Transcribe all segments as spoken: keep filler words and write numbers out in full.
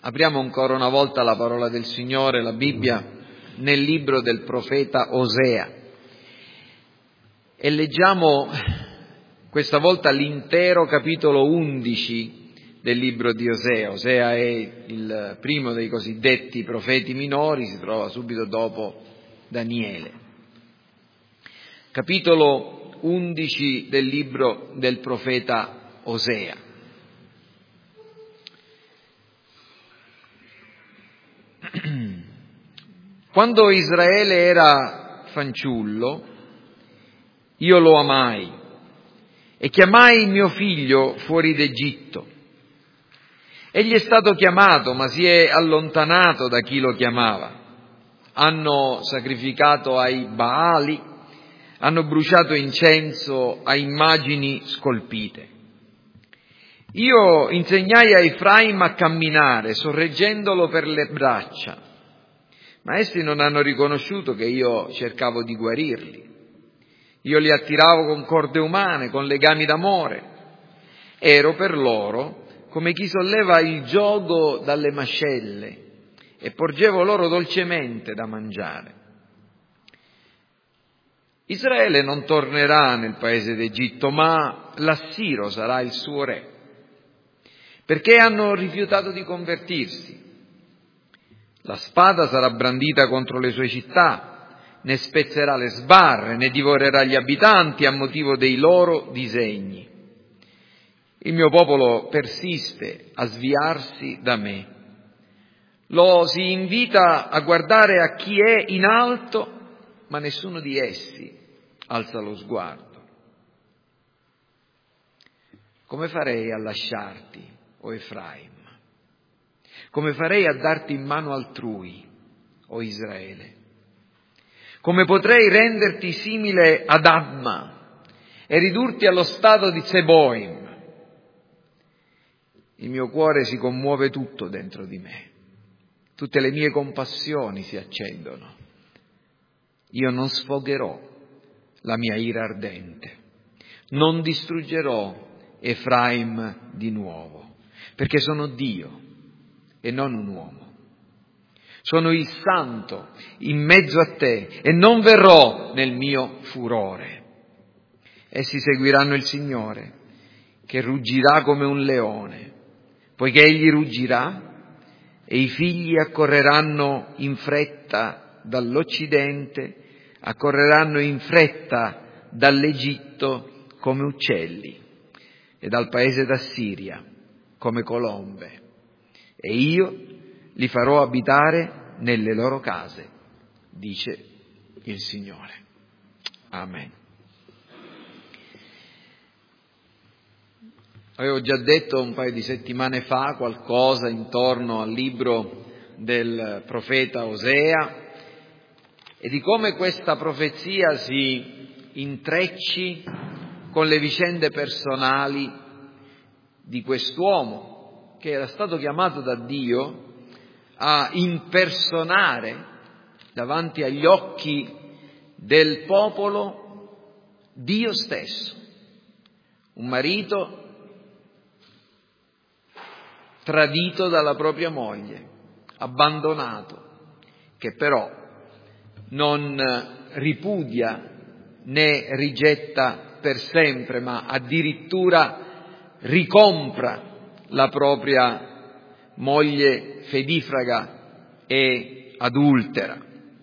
Apriamo ancora una volta la parola del Signore, la Bibbia, nel libro del profeta Osea e leggiamo questa volta l'intero capitolo undici del libro di Osea. Osea è il primo dei cosiddetti profeti minori, si trova subito dopo Daniele. Capitolo undici del libro del profeta Osea. Quando Israele era fanciullo, io lo amai e chiamai mio figlio fuori d'Egitto. Egli è stato chiamato, ma si è allontanato da chi lo chiamava. Hanno sacrificato ai Baali, hanno bruciato incenso a immagini scolpite. Io insegnai a Efraim a camminare, sorreggendolo per le braccia, ma essi non hanno riconosciuto che io cercavo di guarirli. Io li attiravo con corde umane, con legami d'amore. Ero per loro come chi solleva il giogo dalle mascelle e porgevo loro dolcemente da mangiare. Israele non tornerà nel paese d'Egitto, ma l'Assiro sarà il suo re, perché hanno rifiutato di convertirsi. La spada sarà brandita contro le sue città, ne spezzerà le sbarre, ne divorerà gli abitanti a motivo dei loro disegni. Il mio popolo persiste a sviarsi da me. Lo si invita a guardare a chi è in alto, ma nessuno di essi alza lo sguardo. Come farei a lasciarti, o Efraim? Come farei a darti in mano altrui, o Israele? Come potrei renderti simile ad Adma e ridurti allo stato di Zeboim? Il mio cuore si commuove tutto dentro di me, tutte le mie compassioni si accendono. Io non sfogherò la mia ira ardente, non distruggerò Efraim di nuovo, perché sono Dio e non un uomo. Sono il santo in mezzo a te e non verrò nel mio furore. Essi seguiranno il Signore, che ruggirà come un leone, poiché egli ruggirà e i figli accorreranno in fretta dall'Occidente, accorreranno in fretta dall'Egitto come uccelli e dal paese d'Assiria come colombe. E io li farò abitare nelle loro case, dice il Signore. Amen. Avevo già detto un paio di settimane fa qualcosa intorno al libro del profeta Osea e di come questa profezia si intrecci con le vicende personali di quest'uomo che era stato chiamato da Dio a impersonare davanti agli occhi del popolo Dio stesso, un marito tradito dalla propria moglie, abbandonato, che però non ripudia né rigetta per sempre, ma addirittura ricompra la propria moglie fedifraga e adultera.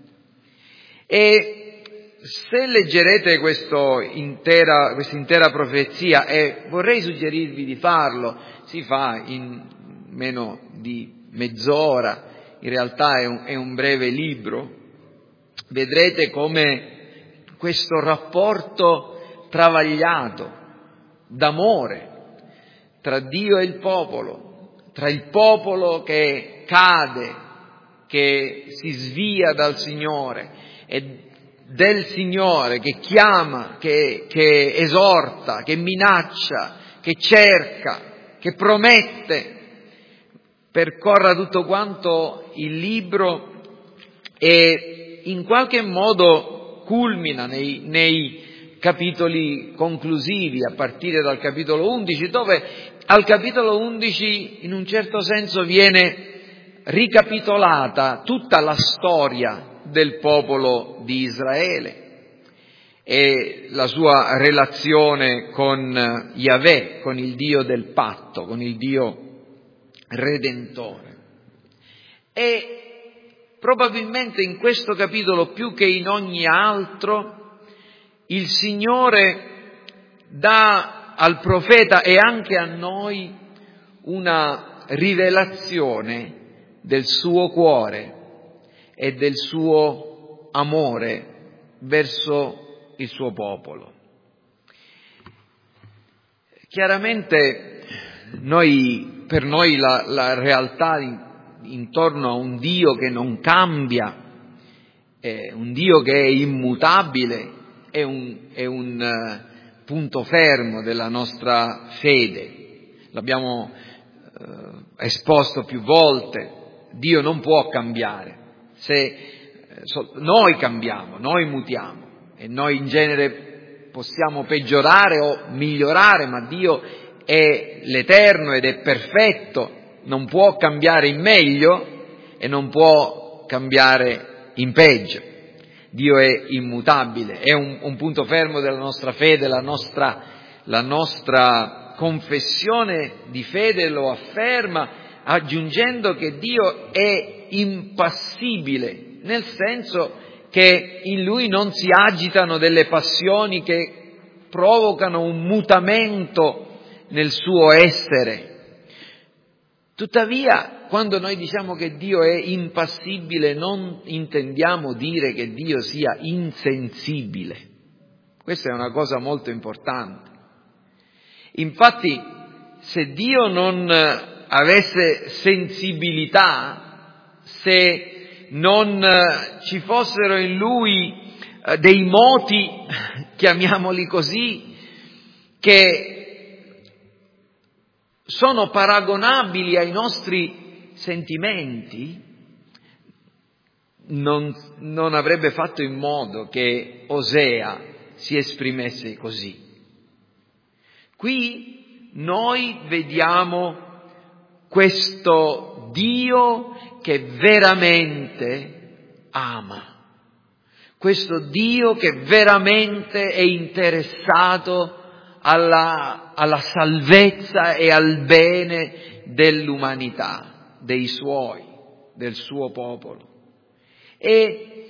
E se leggerete questo intera, questa intera profezia, e vorrei suggerirvi di farlo, si fa in meno di mezz'ora, in realtà è un, è un breve libro, vedrete come questo rapporto travagliato d'amore tra Dio e il popolo, tra il popolo che cade, che si svia dal Signore e del Signore che chiama, che, che esorta, che minaccia, che cerca, che promette, percorra tutto quanto il libro e in qualche modo culmina nei, nei capitoli conclusivi, a partire dal capitolo undici, dove al capitolo undici in un certo senso viene ricapitolata tutta la storia del popolo di Israele e la sua relazione con Yahweh, con il Dio del patto, con il Dio redentore. E probabilmente in questo capitolo, più che in ogni altro, il Signore dà al profeta e anche a noi una rivelazione del suo cuore e del suo amore verso il suo popolo. Chiaramente noi, per noi la, la realtà intorno a un Dio che non cambia, è un Dio che è immutabile, è un, è un uh, punto fermo della nostra fede. L'abbiamo uh, esposto più volte. Dio non può cambiare. Se eh, so, noi cambiamo, noi mutiamo e noi in genere possiamo peggiorare o migliorare, ma Dio è l'Eterno ed è perfetto, non può cambiare in meglio e non può cambiare in peggio. Dio è immutabile, è un, un punto fermo della nostra fede, la nostra, la nostra confessione di fede lo afferma, aggiungendo che Dio è impassibile, nel senso che in Lui non si agitano delle passioni che provocano un mutamento nel suo essere. Tuttavia, quando noi diciamo che Dio è impassibile, non intendiamo dire che Dio sia insensibile. Questa è una cosa molto importante. Infatti, se Dio non avesse sensibilità, se non ci fossero in Lui dei moti, chiamiamoli così, che sono paragonabili ai nostri sentimenti, non, non avrebbe fatto in modo che Osea si esprimesse così. Qui noi vediamo questo Dio che veramente ama, questo Dio che veramente è interessato alla, alla salvezza e al bene dell'umanità, dei suoi, del suo popolo. E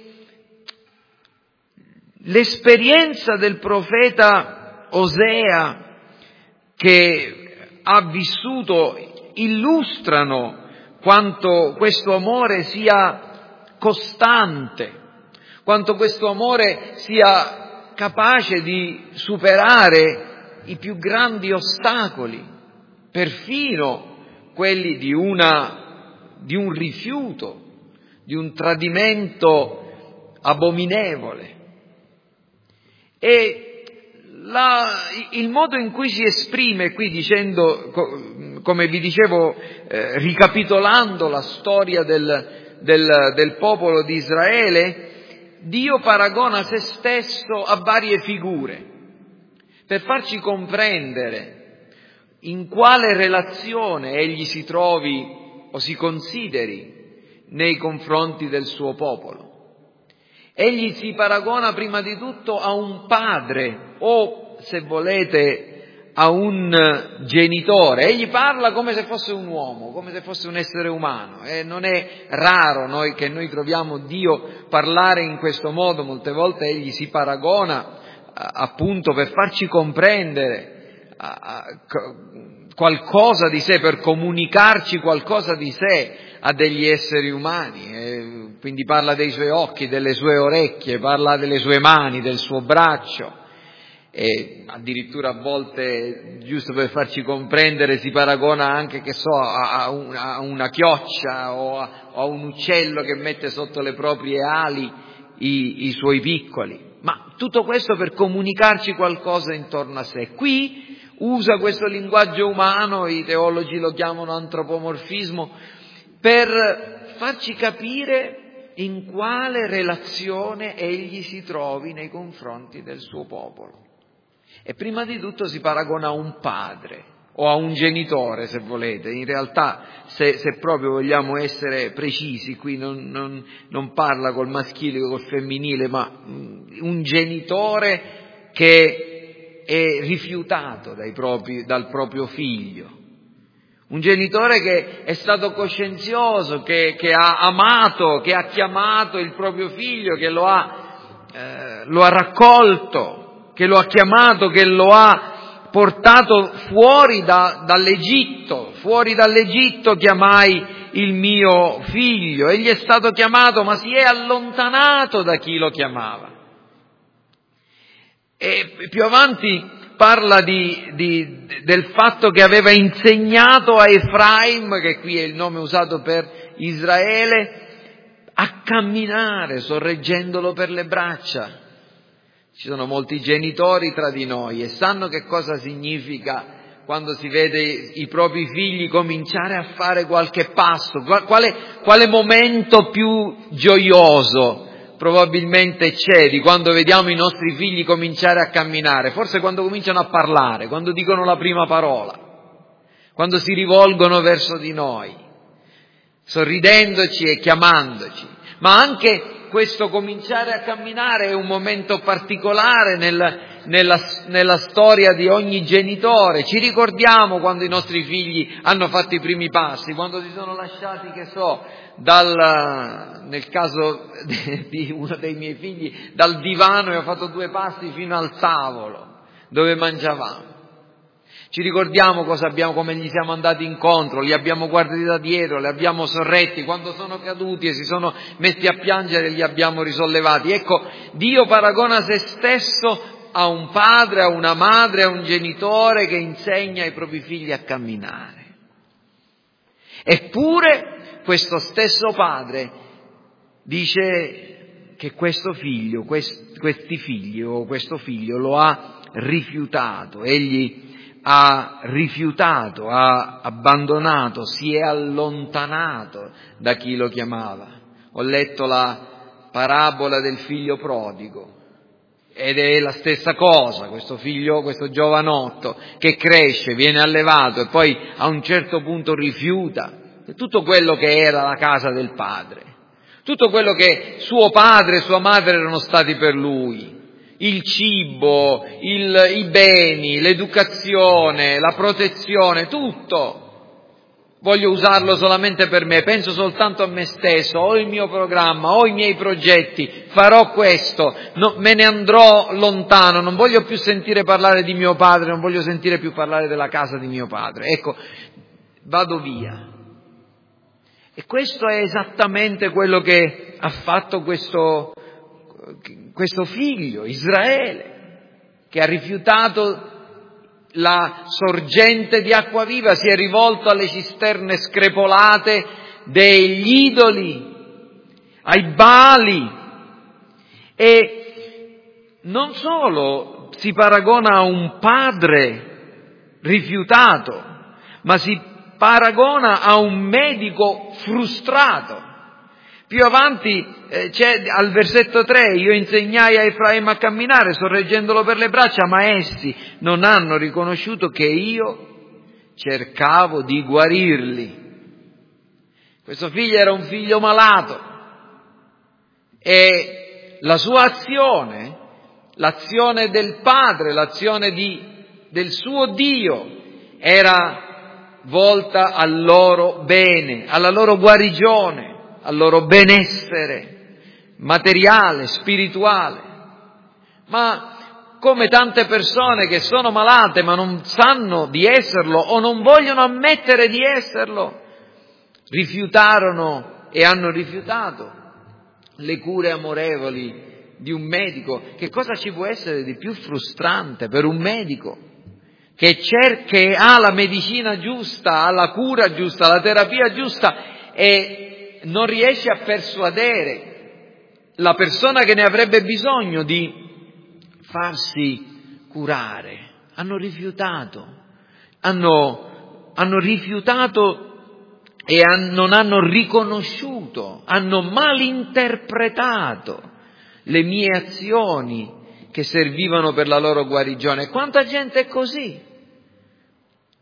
l'esperienza del profeta Osea che ha vissuto illustrano quanto questo amore sia costante, quanto questo amore sia capace di superare i più grandi ostacoli, perfino quelli di una, di un rifiuto, di un tradimento abominevole. E La, il modo in cui si esprime qui dicendo, come vi dicevo, eh, ricapitolando la storia del, del, del popolo di Israele, Dio paragona se stesso a varie figure per farci comprendere in quale relazione egli si trovi o si consideri nei confronti del suo popolo. Egli si paragona prima di tutto a un padre o, se volete, a un genitore. Egli parla come se fosse un uomo, come se fosse un essere umano. E non è raro noi, che noi troviamo Dio parlare in questo modo. Molte volte egli si paragona appunto per farci comprendere a, a, qualcosa di sé, per comunicarci qualcosa di sé a degli esseri umani, e quindi parla dei suoi occhi, delle sue orecchie, parla delle sue mani, del suo braccio, e addirittura a volte, giusto per farci comprendere, si paragona anche, che so, a, una, a una chioccia o a, o a un uccello che mette sotto le proprie ali i, i suoi piccoli. Ma tutto questo per comunicarci qualcosa intorno a sé. Qui usa questo linguaggio umano, i teologi lo chiamano antropomorfismo, per farci capire in quale relazione egli si trovi nei confronti del suo popolo. E prima di tutto si paragona a un padre, o a un genitore, se volete. In realtà, se, se proprio vogliamo essere precisi, qui non, non, non parla col maschile o col femminile, ma un genitore che è rifiutato dai propri, dal proprio figlio. Un genitore che è stato coscienzioso, che, che ha amato, che ha chiamato il proprio figlio, che lo ha, eh, lo ha raccolto, che lo ha chiamato, che lo ha portato fuori da, dall'Egitto. Fuori dall'Egitto chiamai il mio figlio. Egli è stato chiamato, ma si è allontanato da chi lo chiamava. E più avanti parla di, di, del fatto che aveva insegnato a Efraim, che qui è il nome usato per Israele, a camminare sorreggendolo per le braccia. Ci sono molti genitori tra di noi e sanno che cosa significa quando si vede i propri figli cominciare a fare qualche passo. Quale, quale momento più gioioso probabilmente c'è di quando vediamo i nostri figli cominciare a camminare? Forse quando cominciano a parlare, quando dicono la prima parola, quando si rivolgono verso di noi, sorridendoci e chiamandoci. Ma anche questo cominciare a camminare è un momento particolare nel, nella, nella storia di ogni genitore. Ci ricordiamo quando i nostri figli hanno fatto i primi passi, quando si sono lasciati, che so, dal, nel caso di uno dei miei figli, dal divano e ha fatto due passi fino al tavolo dove mangiavamo. Ci ricordiamo cosa abbiamo, come gli siamo andati incontro, li abbiamo guardati da dietro, li abbiamo sorretti, quando sono caduti e si sono messi a piangere li abbiamo risollevati. Ecco, Dio paragona se stesso a un padre, a una madre, a un genitore che insegna ai propri figli a camminare. Eppure questo stesso padre dice che questo figlio, quest, questi figli o questo figlio lo ha rifiutato, egli ha rifiutato, ha abbandonato, si è allontanato da chi lo chiamava. Ho letto la parabola del figlio prodigo ed è la stessa cosa, questo figlio, questo giovanotto che cresce, viene allevato e poi a un certo punto rifiuta tutto quello che era la casa del padre, tutto quello che suo padre e sua madre erano stati per lui. Il cibo, il, i beni, l'educazione, la protezione, tutto. Voglio usarlo solamente per me, penso soltanto a me stesso, ho il mio programma, ho i miei progetti, farò questo, no, me ne andrò lontano, non voglio più sentire parlare di mio padre, non voglio sentire più parlare della casa di mio padre. Ecco, vado via. E questo è esattamente quello che ha fatto questo questo figlio, Israele, che ha rifiutato la sorgente di acqua viva, si è rivolto alle cisterne screpolate degli idoli, ai Baali, e non solo si paragona a un padre rifiutato, ma si paragona a un medico frustrato. Più avanti eh, c'è al versetto tre, io insegnai a Efraim a camminare sorreggendolo per le braccia, ma essi non hanno riconosciuto che io cercavo di guarirli. Questo figlio era un figlio malato e la sua azione, l'azione del padre, l'azione di, del suo Dio era volta al loro bene, alla loro guarigione, al loro benessere materiale, spirituale. Ma come tante persone che sono malate ma non sanno di esserlo o non vogliono ammettere di esserlo, rifiutarono e hanno rifiutato le cure amorevoli di un medico. Che cosa ci può essere di più frustrante per un medico che cerca, che ha la medicina giusta, ha la cura giusta, la terapia giusta e non riesce a persuadere la persona che ne avrebbe bisogno di farsi curare? Hanno rifiutato, hanno, hanno rifiutato e han, non hanno riconosciuto, hanno malinterpretato le mie azioni che servivano per la loro guarigione. Quanta gente è così?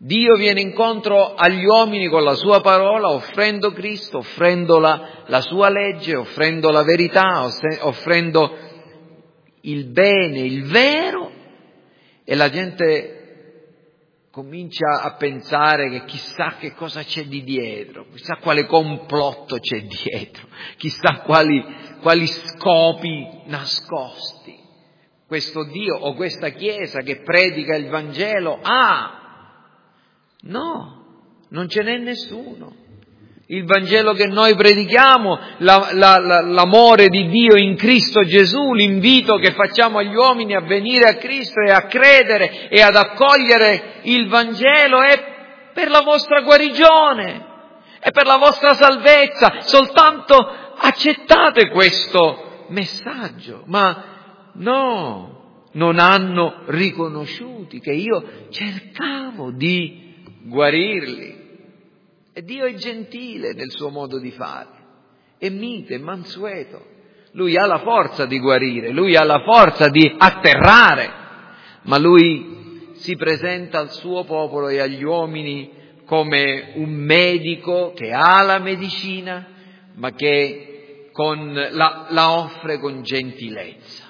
Dio viene incontro agli uomini con la sua parola, offrendo Cristo, offrendo la, la sua legge, offrendo la verità, offrendo il bene, il vero, e la gente comincia a pensare che chissà che cosa c'è di dietro, chissà quale complotto c'è dietro, chissà quali, quali scopi nascosti questo Dio o questa Chiesa che predica il Vangelo ha. No, non ce n'è nessuno. Il Vangelo che noi predichiamo, la, la, la, l'amore di Dio in Cristo Gesù, l'invito che facciamo agli uomini a venire a Cristo e a credere e ad accogliere il Vangelo è per la vostra guarigione, è per la vostra salvezza. Soltanto accettate questo messaggio. Ma no, non hanno riconosciuto che io cercavo di guarirli. E Dio è gentile nel suo modo di fare, è mite, è mansueto. Lui ha la forza di guarire, lui ha la forza di atterrare, ma lui si presenta al suo popolo e agli uomini come un medico che ha la medicina, ma che con, la, la offre con gentilezza.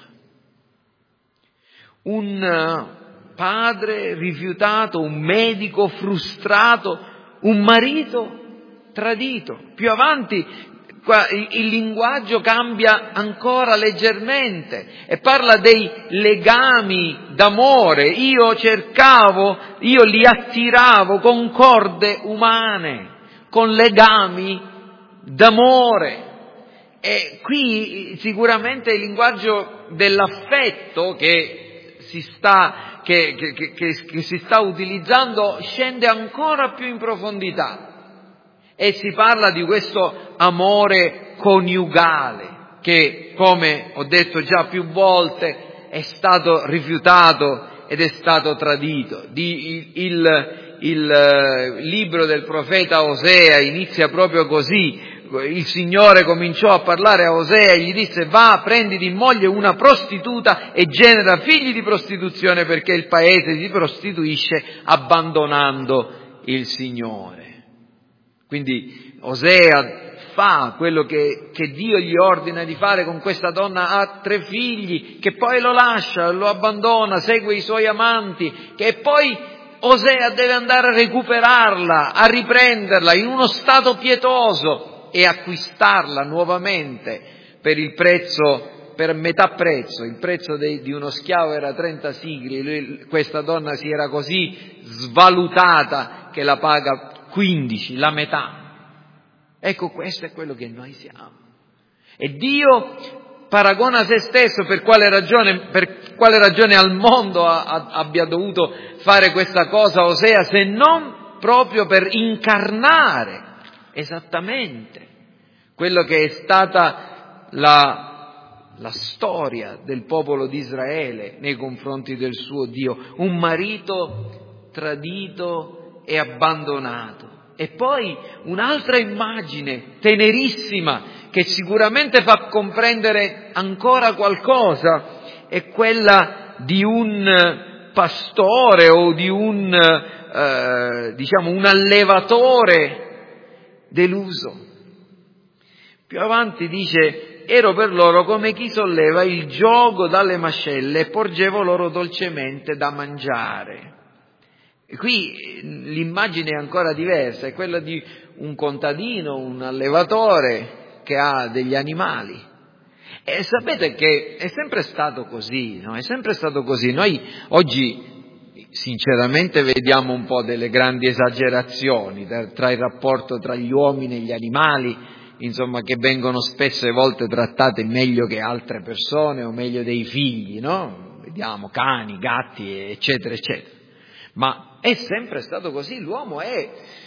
Un padre rifiutato, un medico frustrato, un marito tradito. Più avanti il linguaggio cambia ancora leggermente e parla dei legami d'amore. Io cercavo, io li attiravo con corde umane, con legami d'amore. E qui sicuramente il linguaggio dell'affetto che si sta Che, che, che, che si sta utilizzando scende ancora più in profondità e si parla di questo amore coniugale che, come ho detto già più volte, è stato rifiutato ed è stato tradito. Di, il, il, il libro del profeta Osea inizia proprio così. Il Signore cominciò a parlare a Osea e gli disse: va, prenditi in moglie una prostituta e genera figli di prostituzione, perché il paese si prostituisce abbandonando il Signore. Quindi Osea fa quello che, che Dio gli ordina di fare con questa donna. Ha tre figli, che poi lo lascia, lo abbandona, segue i suoi amanti, che poi Osea deve andare a recuperarla, a riprenderla in uno stato pietoso e acquistarla nuovamente per il prezzo, per metà prezzo. Il prezzo de, di uno schiavo era trenta sigli, lui, questa donna si era così svalutata che la paga quindici, la metà. Ecco, questo è quello che noi siamo. E Dio paragona se stesso. Per quale ragione, per quale ragione al mondo a, a, abbia dovuto fare questa cosa Osea, se non proprio per incarnare esattamente quello che è stata la, la storia del popolo di Israele nei confronti del suo Dio, un marito tradito e abbandonato. E poi un'altra immagine tenerissima che sicuramente fa comprendere ancora qualcosa è quella di un pastore o di un eh, diciamo un allevatore deluso. Più avanti dice: ero per loro come chi solleva il giogo dalle mascelle e porgevo loro dolcemente da mangiare. E qui l'immagine è ancora diversa, è quella di un contadino, un allevatore che ha degli animali. E sapete che è sempre stato così, no? È sempre stato così. Noi oggi sinceramente vediamo un po' delle grandi esagerazioni tra, tra il rapporto tra gli uomini e gli animali, insomma, che vengono spesse volte trattate meglio che altre persone o meglio dei figli, no? Vediamo cani, gatti, eccetera, eccetera. Ma è sempre stato così, l'uomo è,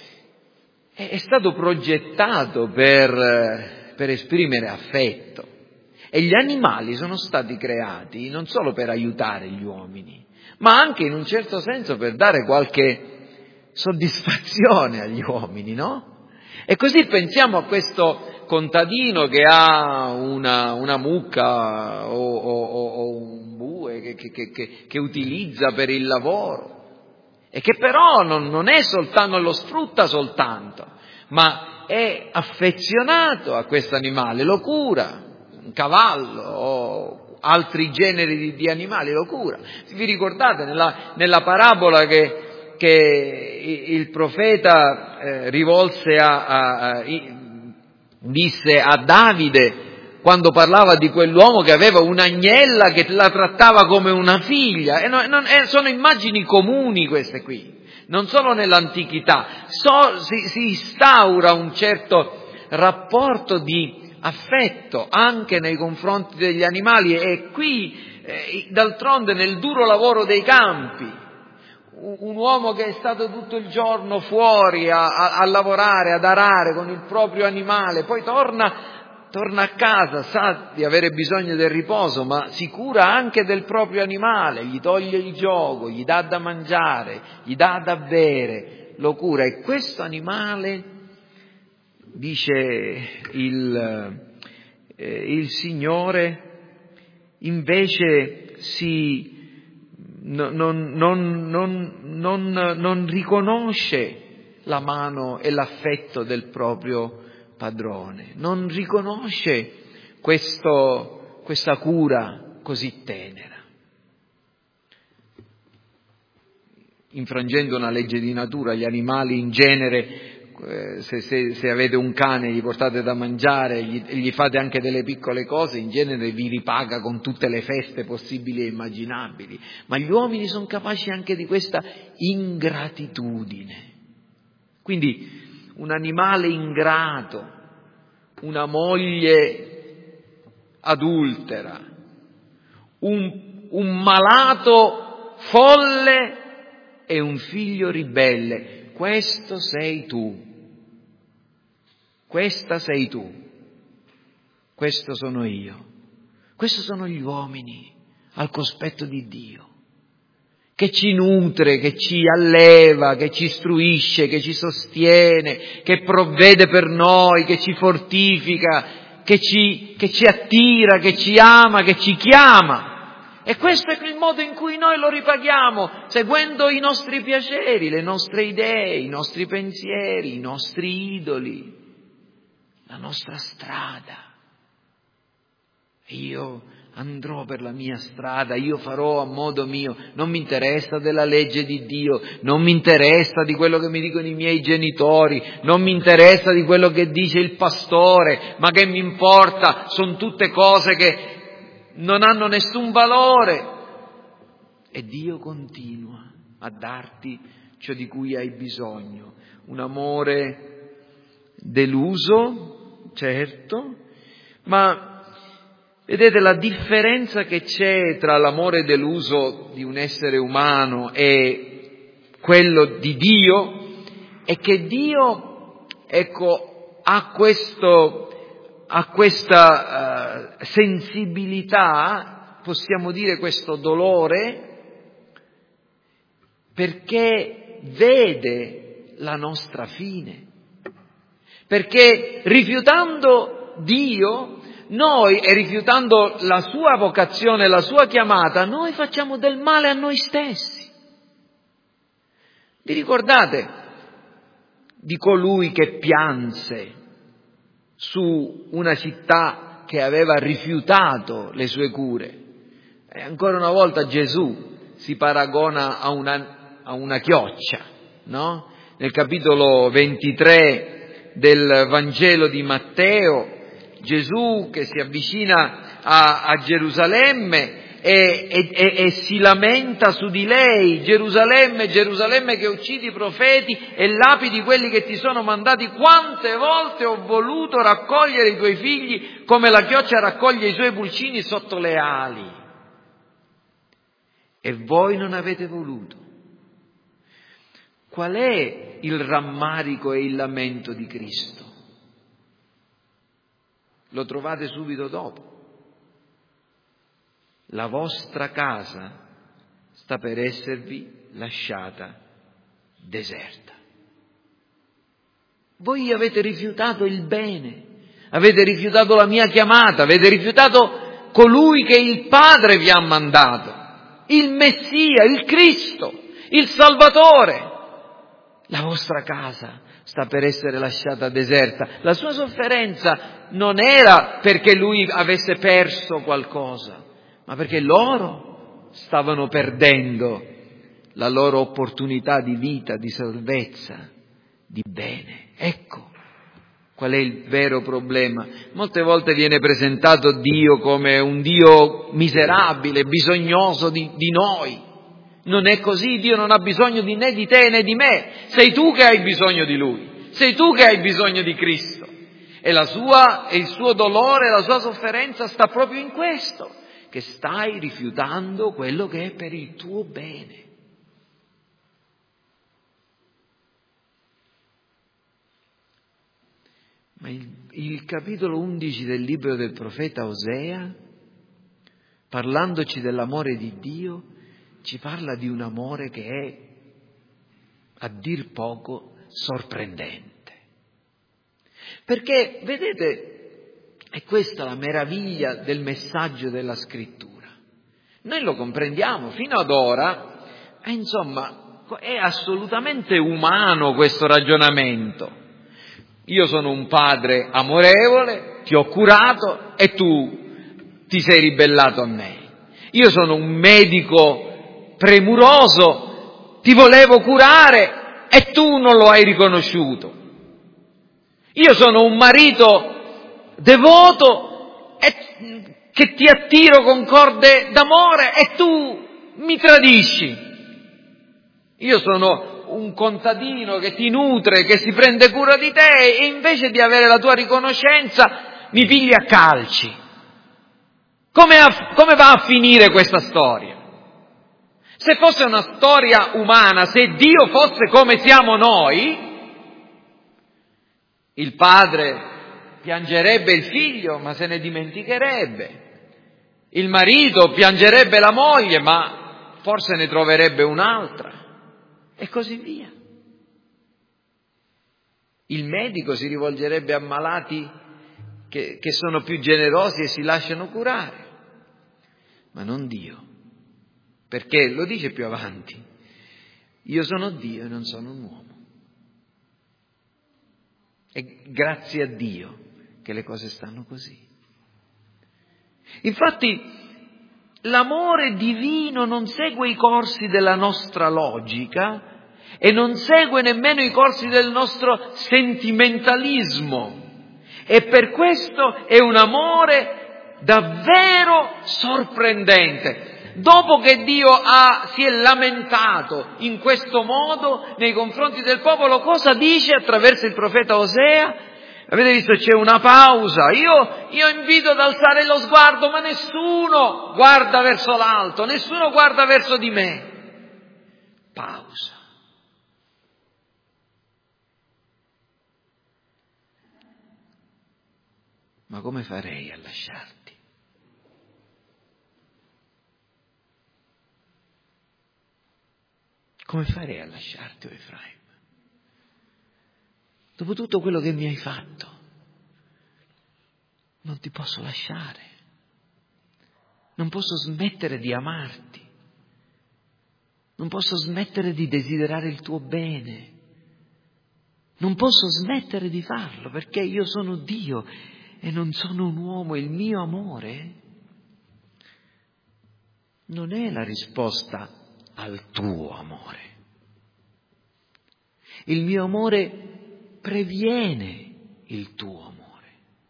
è stato progettato per, per esprimere affetto. E gli animali sono stati creati non solo per aiutare gli uomini, ma anche in un certo senso per dare qualche soddisfazione agli uomini, no? E così pensiamo a questo contadino che ha una, una mucca o, o, o un bue che, che, che, che utilizza per il lavoro. e che però non, non è soltanto, non lo sfrutta soltanto, ma è affezionato a questo animale, lo cura, un cavallo o altri generi di, di animali, lo cura. Vi ricordate nella, nella parabola che, che il profeta eh, rivolse a, a, a disse a Davide, quando parlava di quell'uomo che aveva un'agnella che la trattava come una figlia, e non, non, e sono immagini comuni queste qui, non solo nell'antichità, so, si, si instaura un certo rapporto di affetto anche nei confronti degli animali, e qui eh, d'altronde nel duro lavoro dei campi, un uomo che è stato tutto il giorno fuori a, a, a lavorare, ad arare con il proprio animale, poi torna, torna a casa, sa di avere bisogno del riposo, ma si cura anche del proprio animale, gli toglie il gioco, gli dà da mangiare, gli dà da bere, lo cura. E questo animale, dice il, eh, il Signore, invece si... Non, non, non, non, non riconosce la mano e l'affetto del proprio padrone, non riconosce questo, questa cura così tenera. Infrangendo una legge di natura, gli animali in genere, se, se, se avete un cane, gli portate da mangiare, gli, gli fate anche delle piccole cose, in genere vi ripaga con tutte le feste possibili e immaginabili, ma gli uomini sono capaci anche di questa ingratitudine. Quindi un animale ingrato, una moglie adultera, un, un malato folle e un figlio ribelle. Questo sei tu, questa sei tu, questo sono io, questi sono gli uomini al cospetto di Dio, che ci nutre, che ci alleva, che ci istruisce, che ci sostiene, che provvede per noi, che ci fortifica, che ci, che ci attira, che ci ama, che ci chiama. E questo è il modo in cui noi lo ripaghiamo, seguendo i nostri piaceri, le nostre idee, i nostri pensieri, i nostri idoli, la nostra strada. Io andrò per la mia strada, io farò a modo mio, non mi interessa della legge di Dio, non mi interessa di quello che mi dicono i miei genitori, non mi interessa di quello che dice il pastore, ma che mi importa, sono tutte cose che non hanno nessun valore, e Dio continua a darti ciò di cui hai bisogno. Un amore deluso, certo, ma vedete la differenza che c'è tra l'amore deluso di un essere umano e quello di Dio è che Dio, ecco, ha questo a questa uh, sensibilità, possiamo dire questo dolore, perché vede la nostra fine, perché rifiutando Dio, noi, e rifiutando la sua vocazione, la sua chiamata, noi facciamo del male a noi stessi. Vi ricordate di colui che pianse su una città che aveva rifiutato le sue cure? E ancora una volta Gesù si paragona a una, a una chioccia, no? Nel capitolo ventitré del Vangelo di Matteo, Gesù che si avvicina a, a Gerusalemme e, e, e, e si lamenta su di lei: Gerusalemme, Gerusalemme che uccidi i profeti e lapidi quelli che ti sono mandati, quante volte ho voluto raccogliere i tuoi figli come la chioccia raccoglie i suoi pulcini sotto le ali, e voi non avete voluto. Qual è il rammarico e il lamento di Cristo? Lo trovate subito dopo. La vostra casa sta per esservi lasciata deserta. Voi avete rifiutato il bene, avete rifiutato la mia chiamata, avete rifiutato colui che il Padre vi ha mandato, il Messia, il Cristo. il Salvatore. La vostra casa sta per essere lasciata deserta. La sua sofferenza non era perché lui avesse perso qualcosa, ma perché loro stavano perdendo la loro opportunità di vita, di salvezza, di bene. Ecco qual è il vero problema. Molte volte viene presentato Dio come un Dio miserabile, bisognoso di, di noi. Non è così, Dio non ha bisogno di né di te né di me. Sei tu che hai bisogno di Lui, sei tu che hai bisogno di Cristo. E la sua, e il suo dolore, la sua sofferenza sta proprio in questo, che stai rifiutando quello che è per il tuo bene. Ma il, il capitolo undici del libro del profeta Osea, parlandoci dell'amore di Dio, ci parla di un amore che è, a dir poco, sorprendente. Perché, vedete, è questa la meraviglia del messaggio della Scrittura. Noi lo comprendiamo fino ad ora, e insomma, è assolutamente umano questo ragionamento. Io sono un padre amorevole, ti ho curato e tu ti sei ribellato a me. Io sono un medico premuroso, ti volevo curare e tu non lo hai riconosciuto. Io sono un marito devoto e che ti attiro con corde d'amore e tu mi tradisci. Io sono un contadino che ti nutre, che si prende cura di te e invece di avere la tua riconoscenza mi pigli a calci. Come, a, come va a finire questa storia? Se fosse una storia umana, se Dio fosse come siamo noi, il padre piangerebbe il figlio, ma se ne dimenticherebbe. Il marito piangerebbe la moglie, ma forse ne troverebbe un'altra. E così via. Il medico si rivolgerebbe a malati che, che sono più generosi e si lasciano curare. Ma non Dio. Perché lo dice più avanti, io sono Dio e non sono un uomo. E grazie a Dio che le cose stanno così. Infatti l'amore divino non segue i corsi della nostra logica e non segue nemmeno i corsi del nostro sentimentalismo. E per questo è un amore davvero sorprendente. Dopo che Dio ha, si è lamentato in questo modo nei confronti del popolo, cosa dice attraverso il profeta Osea? Avete visto, c'è una pausa. Io, io invito ad alzare lo sguardo, ma nessuno guarda verso l'alto, nessuno guarda verso di me. Pausa. Ma come farei a lasciarti? Come farei a lasciarti, o Efraim? Dopo tutto quello che mi hai fatto, non ti posso lasciare. Non posso smettere di amarti. Non posso smettere di desiderare il tuo bene. Non posso smettere di farlo perché io sono Dio e non sono un uomo. Il mio amore non è la risposta al tuo amore. Il mio amore previene il tuo amore.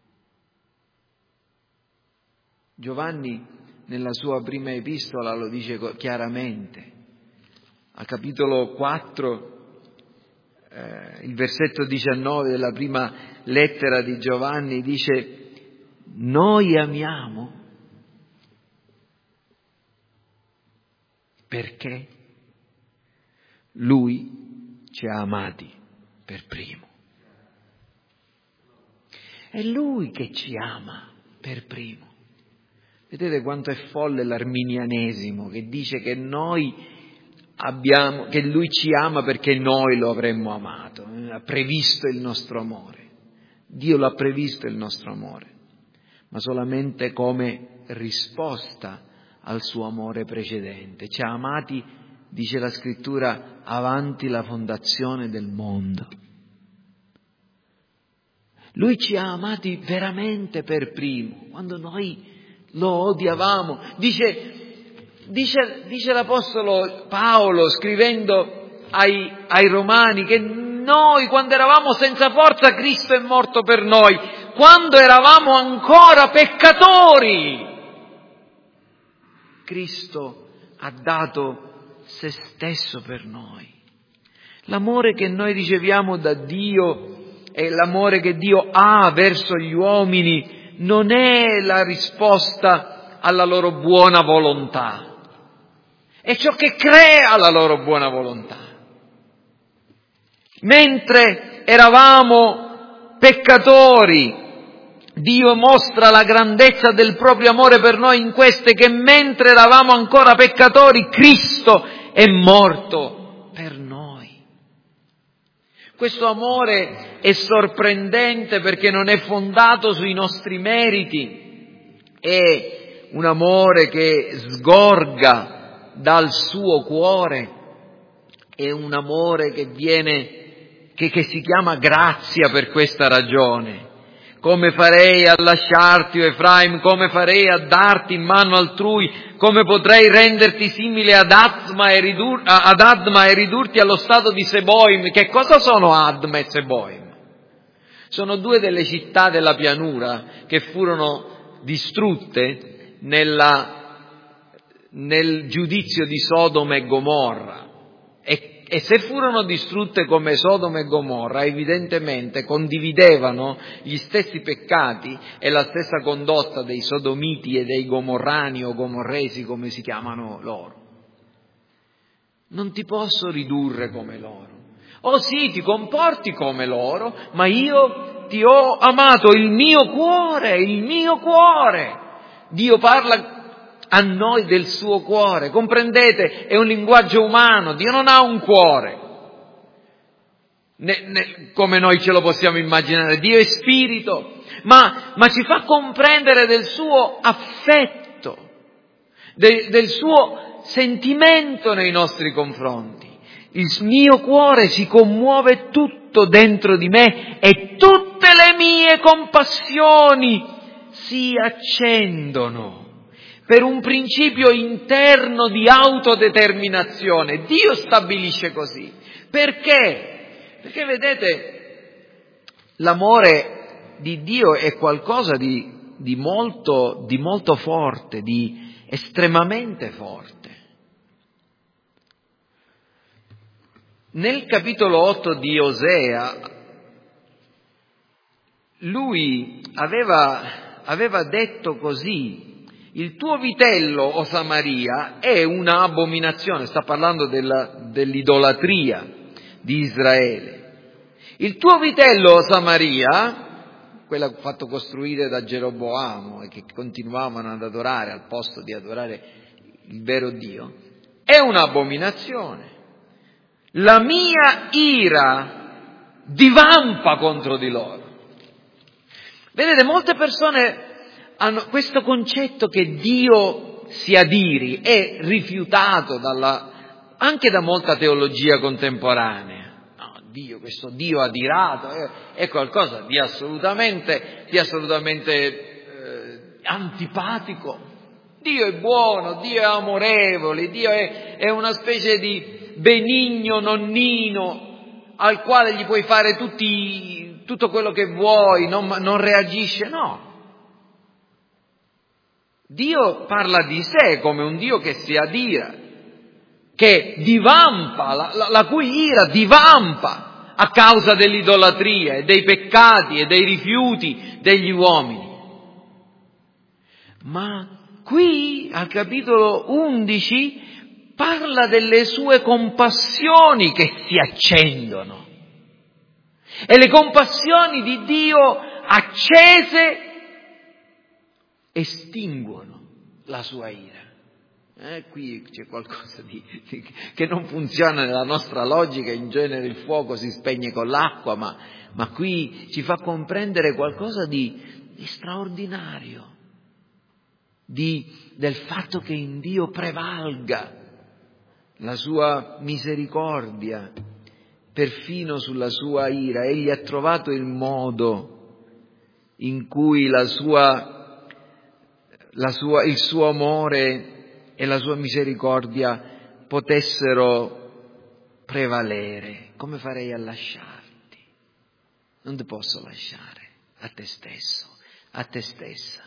Giovanni nella sua prima epistola lo dice chiaramente. Al capitolo quattro, eh, il versetto diciannove della prima lettera di Giovanni dice: noi amiamo perché Lui ci ha amati per primo. È Lui che ci ama per primo. Vedete quanto è folle l'arminianesimo che dice che noi abbiamo, che Lui ci ama perché noi lo avremmo amato, ha previsto il nostro amore. Dio l'ha previsto il nostro amore, ma solamente come risposta al suo amore precedente. Ci ha amati dice la Scrittura, avanti la fondazione del mondo. Lui ci ha amati veramente per primo, quando noi lo odiavamo. Dice, dice, dice l'Apostolo Paolo, scrivendo ai, ai Romani, che noi, quando eravamo senza forza, Cristo è morto per noi, quando eravamo ancora peccatori. Cristo ha dato se stesso per noi. L'amore che noi riceviamo da Dio e l'amore che Dio ha verso gli uomini non è la risposta alla loro buona volontà, è ciò che crea la loro buona volontà. Mentre eravamo peccatori, Dio mostra la grandezza del proprio amore per noi in queste, che mentre eravamo ancora peccatori, Cristo è morto per noi. Questo amore è sorprendente perché non è fondato sui nostri meriti, è un amore che sgorga dal suo cuore, è un amore che viene, che, che si chiama grazia per questa ragione. Come farei a lasciarti, o Efraim, come farei a darti in mano altrui, come potrei renderti simile ad Adma e, ridur- ad Adma e ridurti allo stato di Seboim. Che cosa sono Adma e Seboim? Sono due delle città della pianura che furono distrutte nella, nel giudizio di Sodoma e Gomorra. E E se furono distrutte come Sodoma e Gomorra, evidentemente condividevano gli stessi peccati e la stessa condotta dei sodomiti e dei gomorrani o gomorresi, come si chiamano loro. Non ti posso ridurre come loro. Oh sì, ti comporti come loro, ma io ti ho amato, il mio cuore, il mio cuore. Dio parla a noi del suo cuore, comprendete? È un linguaggio umano, Dio non ha un cuore, ne, ne, come noi ce lo possiamo immaginare. Dio è spirito, ma, ma ci fa comprendere del suo affetto, de, del suo sentimento nei nostri confronti. Il mio cuore si commuove tutto dentro di me e tutte le mie compassioni si accendono per un principio interno di autodeterminazione. Dio stabilisce così. Perché? Perché vedete, l'amore di Dio è qualcosa di, di molto, di molto forte, di estremamente forte. Nel capitolo otto di Osea, lui aveva, aveva detto così: il tuo vitello, o Samaria, è una abominazione. Sta parlando della, dell'idolatria di Israele. Il tuo vitello, o Samaria, quella fatto costruire da Geroboamo e che continuavano ad adorare al posto di adorare il vero Dio, è un'abominazione. La mia ira divampa contro di loro. Vedete, molte persone hanno questo concetto che Dio si adiri, è rifiutato dalla, anche da molta teologia contemporanea. No, Dio, questo Dio adirato è, è qualcosa di assolutamente, di assolutamente eh, antipatico. Dio è buono, Dio è amorevole, Dio è, è una specie di benigno nonnino al quale gli puoi fare tutti, tutto quello che vuoi, non, non reagisce, no. Dio parla di sé come un Dio che si adira, che divampa, la, la, la cui ira divampa a causa dell'idolatria e dei peccati e dei rifiuti degli uomini. Ma qui, al capitolo undici, parla delle sue compassioni che si accendono. E le compassioni di Dio accese estinguono la sua ira. Eh, qui c'è qualcosa di, di, che non funziona nella nostra logica. In genere il fuoco si spegne con l'acqua, ma, ma qui ci fa comprendere qualcosa di, di straordinario, di, del fatto che in Dio prevalga la sua misericordia, perfino sulla sua ira. Egli ha trovato il modo in cui la sua, la sua, il suo amore e la sua misericordia potessero prevalere. Come farei a lasciarti? Non ti posso lasciare a te stesso, a te stessa.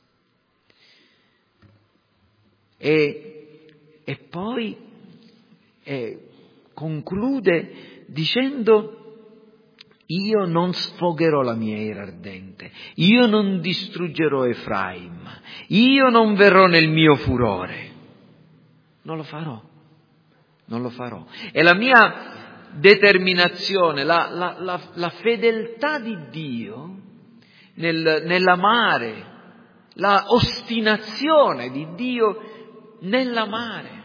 E, e poi eh, conclude dicendo: io non sfogherò la mia ira ardente, io non distruggerò Efraim, io non verrò nel mio furore. Non lo farò, non lo farò. E la mia determinazione, la, la, la, la fedeltà di Dio nel, nell'amare, la ostinazione di Dio nell'amare.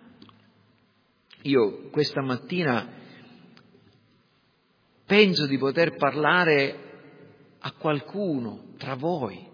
Io questa mattina penso di poter parlare a qualcuno tra voi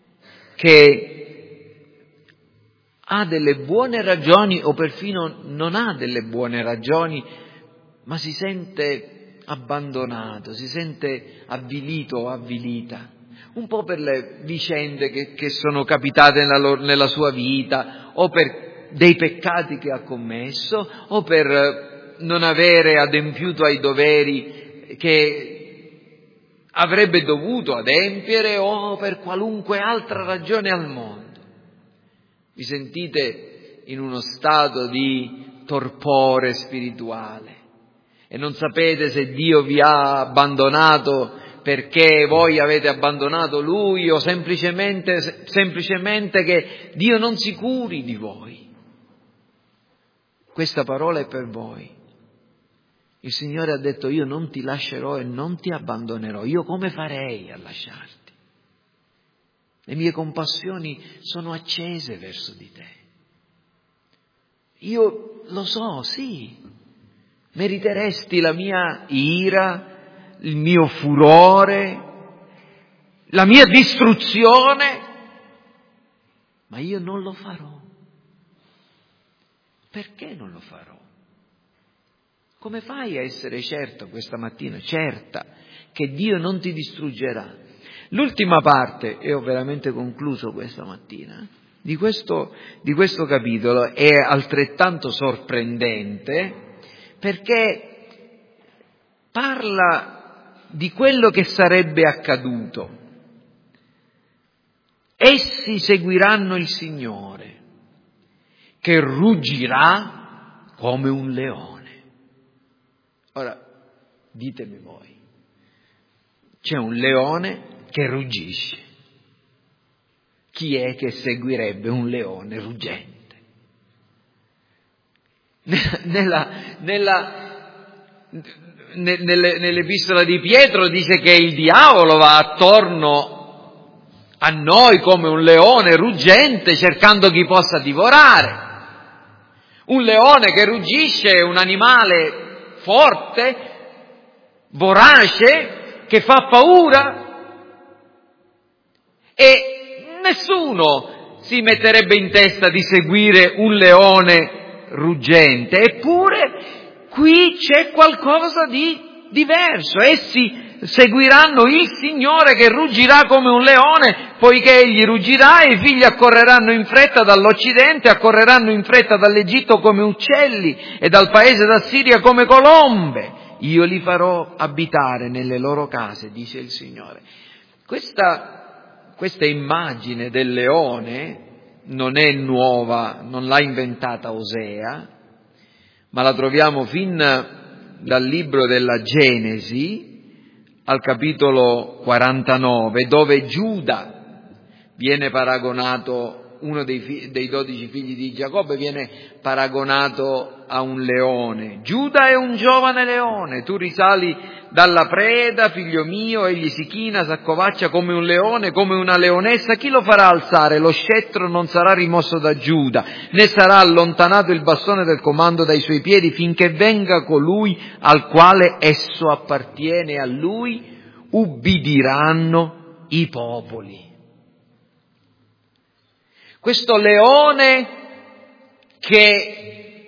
che ha delle buone ragioni o perfino non ha delle buone ragioni, ma si sente abbandonato, si sente avvilito o avvilita, un po' per le vicende che, che sono capitate nella, loro, nella sua vita, o per dei peccati che ha commesso, o per non avere adempiuto ai doveri che avrebbe dovuto adempiere, o per qualunque altra ragione al mondo. Vi sentite in uno stato di torpore spirituale e non sapete se Dio vi ha abbandonato perché voi avete abbandonato Lui, o semplicemente, semplicemente che Dio non si curi di voi. Questa parola è per voi. Il Signore ha detto: io non ti lascerò e non ti abbandonerò. Io come farei a lasciarti? Le mie compassioni sono accese verso di te. Io lo so, sì, meriteresti la mia ira, il mio furore, la mia distruzione, ma io non lo farò. Perché non lo farò? Come fai a essere certo questa mattina, certa, che Dio non ti distruggerà? L'ultima parte, e ho veramente concluso questa mattina, di questo, di questo capitolo è altrettanto sorprendente, perché parla di quello che sarebbe accaduto. Essi seguiranno il Signore, che ruggirà come un leone. Ora, ditemi voi, c'è un leone che ruggisce. Chi è che seguirebbe un leone ruggente? Nella, nella, nelle, nell'epistola di Pietro dice che il diavolo va attorno a noi come un leone ruggente cercando chi possa divorare. Un leone che ruggisce è un animale forte, vorace, che fa paura, e nessuno si metterebbe in testa di seguire un leone ruggente. Eppure qui c'è qualcosa di diverso. Essi seguiranno il Signore che ruggirà come un leone, poiché egli ruggirà e i figli accorreranno in fretta dall'Occidente, accorreranno in fretta dall'Egitto come uccelli e dal paese d'Assiria come colombe. Io li farò abitare nelle loro case, dice il Signore. Questa, questa immagine del leone non è nuova, non l'ha inventata Osea, ma la troviamo fin dal libro della Genesi, al capitolo quarantanove, dove Giuda viene paragonato, uno dei, fi- dei dodici figli di Giacobbe viene paragonato a un leone. Giuda è un giovane leone, tu risali dalla preda, figlio mio, egli si china, s'accovaccia come un leone, come una leonessa, chi lo farà alzare? Lo scettro non sarà rimosso da Giuda, né sarà allontanato il bastone del comando dai suoi piedi, finché venga colui al quale esso appartiene. A lui ubbidiranno i popoli. Questo leone che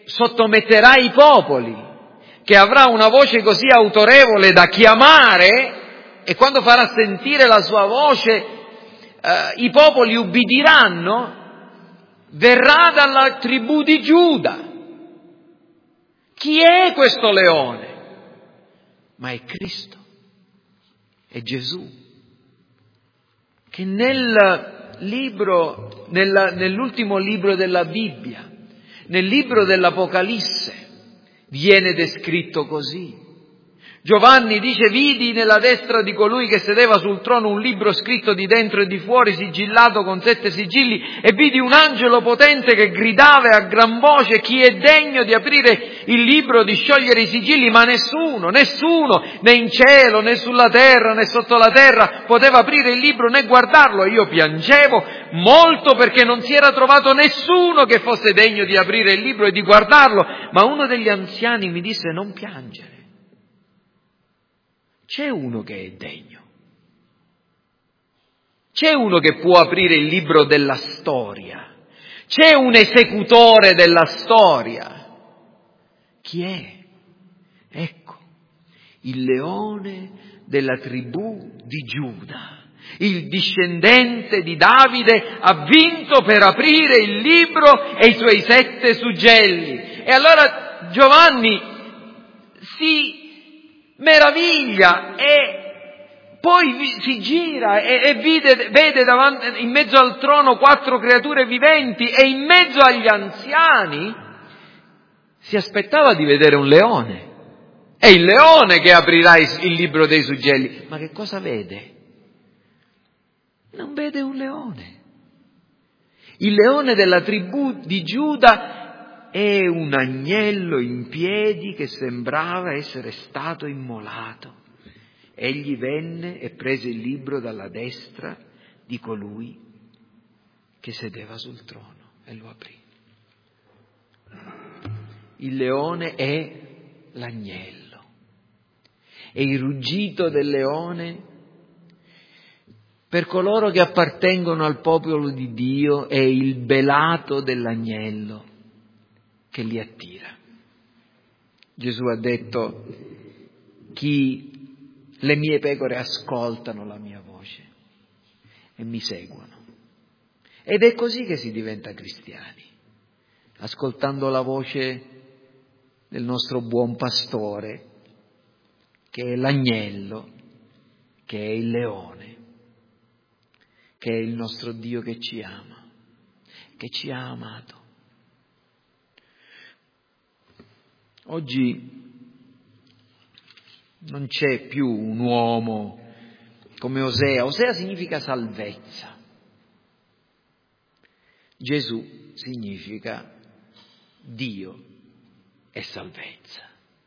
sottometterà i popoli, che avrà una voce così autorevole da chiamare, e quando farà sentire la sua voce eh, i popoli ubbidiranno, verrà dalla tribù di Giuda. Chi è questo leone? Ma è Cristo, è Gesù, che nel libro, nella, nell'ultimo libro della Bibbia, nel libro dell'Apocalisse, viene descritto così. Giovanni dice: vidi nella destra di colui che sedeva sul trono un libro scritto di dentro e di fuori, sigillato con sette sigilli, e vidi un angelo potente che gridava a gran voce: chi è degno di aprire il libro, di sciogliere i sigilli? Ma nessuno, nessuno, né in cielo, né sulla terra, né sotto la terra, poteva aprire il libro né guardarlo. E io piangevo molto perché non si era trovato nessuno che fosse degno di aprire il libro e di guardarlo. Ma uno degli anziani mi disse: non piangere. C'è uno che è degno. C'è uno che può aprire il libro della storia. C'è un esecutore della storia. Chi è? Ecco, il leone della tribù di Giuda, il discendente di Davide, ha vinto per aprire il libro e i suoi sette suggelli. E allora Giovanni si meraviglia e poi si gira e, e vede, vede davanti, in mezzo al trono quattro creature viventi, e in mezzo agli anziani si aspettava di vedere un leone. È il leone che aprirà il libro dei suggelli. Ma che cosa vede? Non vede un leone. Il leone della tribù di Giuda è un agnello in piedi che sembrava essere stato immolato. Egli venne e prese il libro dalla destra di colui che sedeva sul trono e lo aprì. Il leone è l'agnello, e il ruggito del leone per coloro che appartengono al popolo di Dio è il belato dell'agnello che li attira. Gesù ha detto: chi le mie pecore ascoltano la mia voce e mi seguono. Ed è così che si diventa cristiani, ascoltando la voce del nostro buon pastore, che è l'agnello, che è il leone, che è il nostro Dio che ci ama, che ci ha amato. Oggi non c'è più un uomo come Osea. Osea significa salvezza. Gesù significa Dio e salvezza.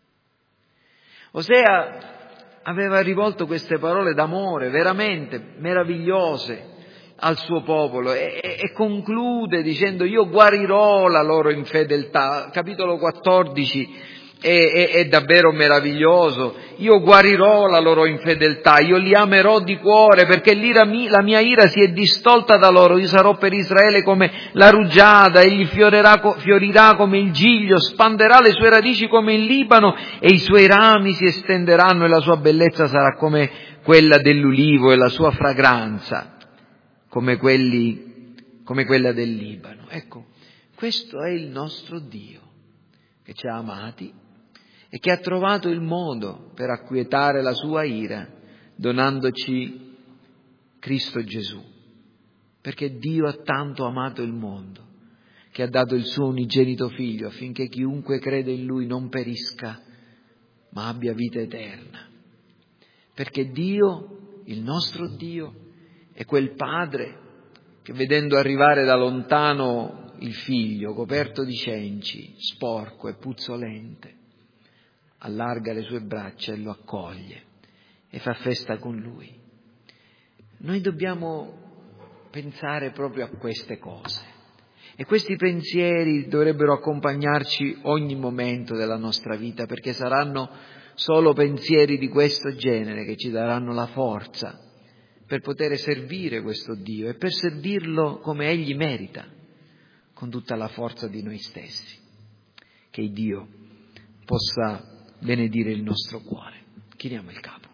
Osea aveva rivolto queste parole d'amore veramente meravigliose al suo popolo e, e, e conclude dicendo: io guarirò la loro infedeltà. Capitolo quattordici è, è, è davvero meraviglioso. Io guarirò la loro infedeltà, io li amerò di cuore, perché l'ira mi, la mia ira si è distolta da loro. Io sarò per Israele come la rugiada, egli fiorerà, fiorirà come il giglio, spanderà le sue radici come il Libano, e i suoi rami si estenderanno, e la sua bellezza sarà come quella dell'ulivo, e la sua fragranza come quelli, come quella del Libano. Ecco, questo è il nostro Dio, che ci ha amati e che ha trovato il modo per acquietare la sua ira, donandoci Cristo Gesù. Perché Dio ha tanto amato il mondo, che ha dato il suo unigenito Figlio, affinché chiunque crede in Lui non perisca, ma abbia vita eterna. Perché Dio, il nostro Dio, è quel padre che, vedendo arrivare da lontano il figlio coperto di cenci, sporco e puzzolente, allarga le sue braccia e lo accoglie e fa festa con lui. Noi dobbiamo pensare proprio a queste cose, e questi pensieri dovrebbero accompagnarci ogni momento della nostra vita, perché saranno solo pensieri di questo genere che ci daranno la forza per poter servire questo Dio e per servirlo come Egli merita, con tutta la forza di noi stessi. che Dio possa benedire il nostro cuore. Chiniamo il capo.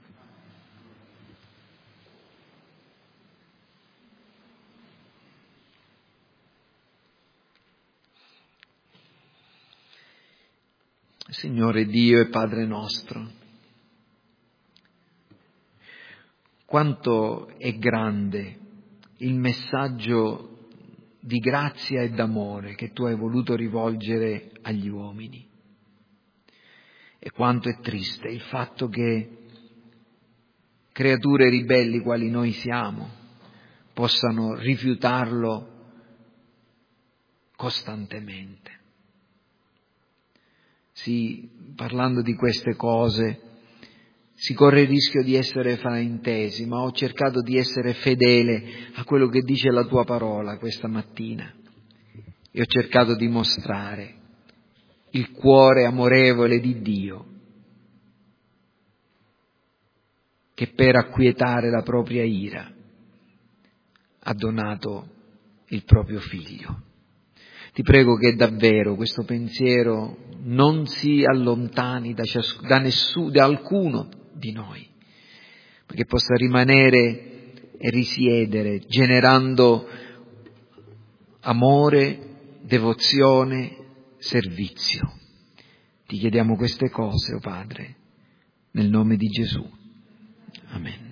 Signore Dio e Padre nostro, quanto è grande il messaggio di grazia e d'amore che Tu hai voluto rivolgere agli uomini. E quanto è triste il fatto che creature ribelli quali noi siamo possano rifiutarlo costantemente. Sì, parlando di queste cose si corre il rischio di essere fraintesi, ma ho cercato di essere fedele a quello che dice la Tua parola questa mattina e ho cercato di mostrare il cuore amorevole di Dio, che per acquietare la propria ira ha donato il proprio Figlio. Ti prego che davvero questo pensiero non si allontani da, ciasc- da, nessuno, da alcuno di noi, ma che possa rimanere e risiedere generando amore, devozione, servizio. Ti chiediamo queste cose, o oh Padre, nel nome di Gesù. Amen.